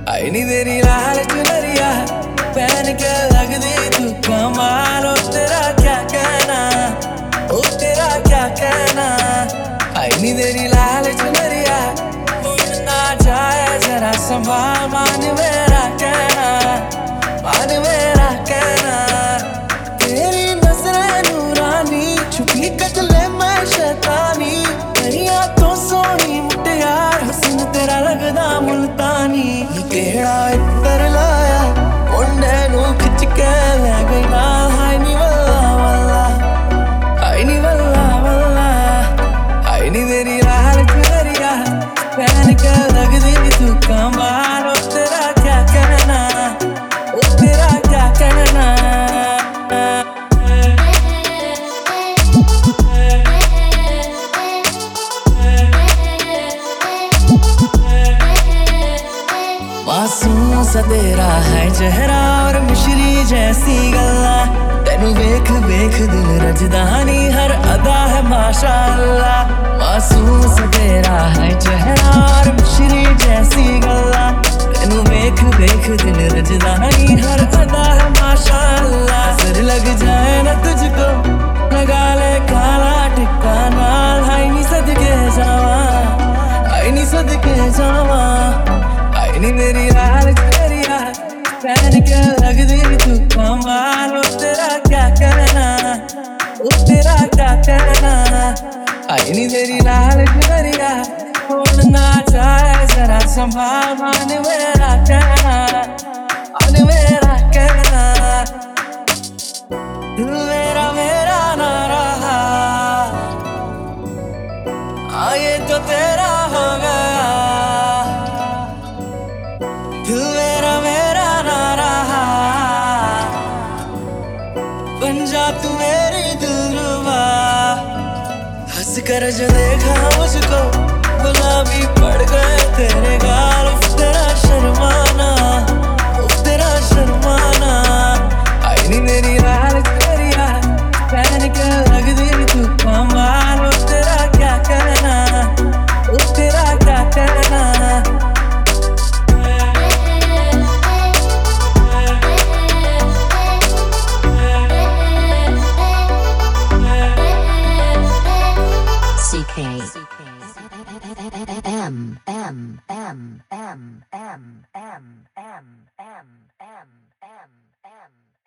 आई नी तेरी लाल चुनरिया पहन के लगदी तू कमाल। ओ तेरा क्या कहना, ओ तेरा क्या कहना। आई नी तेरी लाल चुनरिया उड़ना जाए जरा संभाल। मान मेरा कहना, मान मेरा कहना। तेरी नजरें नूरानी छुपी कजले मैं शैतानी। तेरिया तो सोनी मुटियार हुस्न तेरा लगदा मुल्तानी। केड़ा इत्तर लाया मुंडे नू खिच के ले गई नाल। हाय नी वल्ला वल्ला, हाय नी वल्ला वल्ला। हाय नी तेरी लाल चुनरिया पहन के लगदी तू कमाल। ओ तेरा क्या कहना, ओ तेरा क्या कहना। मासूम सा तेरा है चेहरा और मिश्री जैसी गल्ला। तेनू वेख वेख दिल रजदा नी हर अदा है माशाअल्लाह। मासूम सा तेरा है चेहरा और मिश्री जैसी गल्ला। तेनू वेख वेख दिल रजदा नी हर अदा है माशाअल्लाह। नजर लग जाए ना तुझको लगा ले काला टिक्का नाल। हाय नी सदके जावा, हाय नी सदके जावा। आई नी मेरी लाल चुनरिया पहन के लगदी तू कमाल। ओ तेरा क्या कहना, ओ तेरा क्या कहना। आई नी तेरी लाल चुनरिया उड़ना जाए जरा संभाल। मान मेरा कहना, मान मेरा कहना। दिल मेरा मेरा ना रहा, ये तो तेरा हो गया। दिल मेरा मेरा ना रहा, बन जा तू मेरी दिलरुबा। हंस कर जो देखा मुझको गुलाबी पड़ गए तेरे गाल। उफ तेरा शर्माना, उफ तेरा शर्माना। आई नी मेरी लाल चुनरिया पहन के लगदी तू कमाल। ओ तेरा क्या कहना, ओ तेरा क्या कहना। CK M M M M M M M M M M M